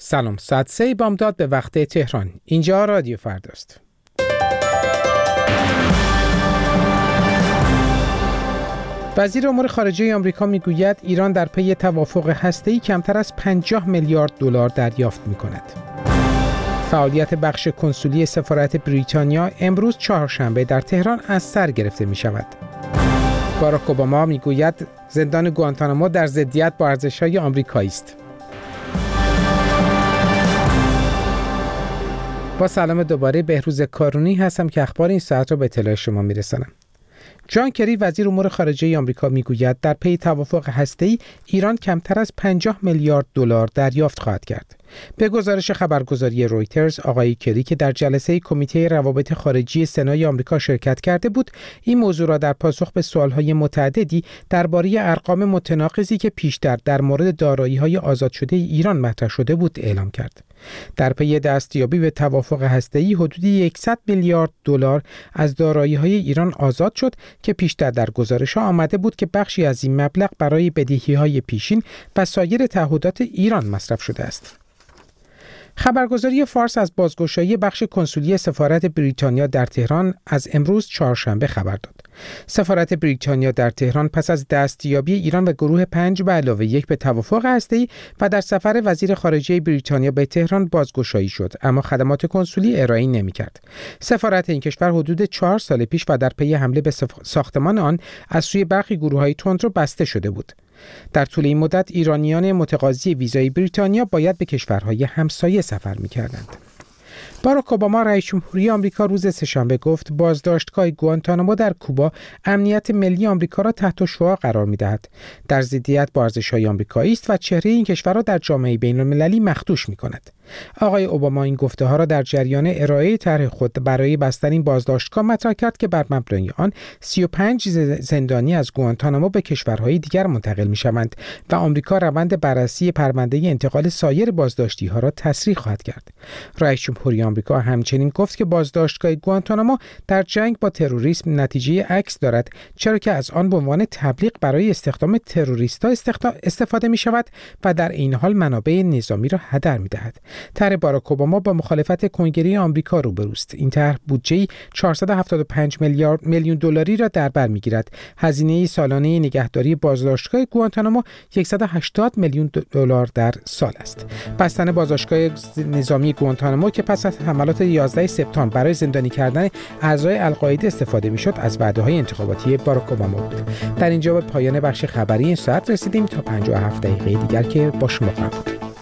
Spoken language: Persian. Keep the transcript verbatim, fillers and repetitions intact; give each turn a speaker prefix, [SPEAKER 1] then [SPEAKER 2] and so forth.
[SPEAKER 1] سلام، ساعت سه بامداد به وقت تهران. اینجا رادیو فرداست. وزیر امور خارجه آمریکا میگوید ایران در پی توافق هسته‌ای کمتر از پنجاه میلیارد دلار دریافت می‌کند. فعالیت بخش کنسولی سفارت بریتانیا امروز چهارشنبه در تهران از سر گرفته می‌شود. باراک اوباما میگوید زندان گوانتانامو در ضدیت با ارزش‌های آمریکایی است. با سلام دوباره، بهروز کارونی هستم که اخبار این ساعت را به اطلاع شما میرسانم. جان کری وزیر امور خارجه آمریکا میگوید در پی توافق هسته‌ای ایران کمتر از پنجاه میلیارد دلار دریافت خواهد کرد. به گزارش خبرگزاری رویترز، آقای کری که در جلسه کمیته روابط خارجی سنای آمریکا شرکت کرده بود، این موضوع را در پاسخ به سوال‌های متعددی درباره ارقام متناقضی که پیشتر در مورد دارایی‌های آزاد شده ایران مطرح شده بود اعلام کرد. در پی دستیابی به توافق هسته‌ای حدود صد میلیارد دلار از دارایی‌های ایران آزاد شد که پیشتر در گزارش‌ها آمده بود که بخشی از این مبلغ برای بدهی‌های پیشین و سایر تعهدات ایران مصرف شده است. خبرگزاری فارس از بازگشایی بخش کنسولی سفارت بریتانیا در تهران از امروز چهارشنبه خبر داد. سفارت بریتانیا در تهران پس از دستیابی ایران و گروه پنج به علاوه یک به توافق هسته‌ای و در سفر وزیر خارجه بریتانیا به تهران بازگشایی شد، اما خدمات کنسولی ارائه نمی‌کرد. سفارت این کشور حدود چهار سال پیش و در پی حمله به ساختمان آن از سوی برخی گروه‌های تندرو بسته شده بود. در طول این مدت ایرانیان متقاضی ویزای بریتانیا باید به کشورهای همسایه سفر می‌کردند. باراک اوباما رئیس جمهوری آمریکا روز سه‌شنبه گفت بازداشتگاه گوانتانامو در کوبا امنیت ملی آمریکا را تحت شعاع قرار می‌دهد، در ضدیت با ارزش‌های آمریکایی است و چهره این کشور را در جامعه بین‌المللی مخدوش می‌کند. آقای اوباما این گفته‌ها را در جریان ارائه طرح خود برای بستن این بازداشتگاه مطرح کرد که بر مبنای آن سی و پنج زندانی از گوانتانامو به کشورهای دیگر منتقل می‌شوند و آمریکا روند بررسی پرونده انتقال سایر بازداشتی‌ها را تسریع خواهد کرد. رئیس جمهوری آمریکا همچنین گفت که بازداشتگاه گوانتانامو در جنگ با تروریسم نتیجه عکس دارد، چرا که از آن به عنوان تبلیغ برای استخدام تروریست‌ها استفاده می‌شود و در این حال منابع نظامی را هدر می‌دهد. طرح باراک اوباما با مخالفت کنگره آمریکا روبروست. این طرح بودجه چهارصد و هفتاد و پنج میلیارد میلیون دلاری را در بر می‌گیرد. هزینه سالانه نگهداری بازداشتگاه گوانتانامو صد و هشتاد میلیون دلار در سال است. بستن بازداشتگاه نظامی گوانتانامو که پس از حملات یازده سپتامبر برای زندانی کردن اعضای القاعده استفاده می‌شد از وعده‌های انتخاباتی باراک اوباما بود. در اینجا به پایان بخش خبری این ساعت رسیدیم. تا پنجاه و هفت دقیقه دیگر که با شما خواهم بود.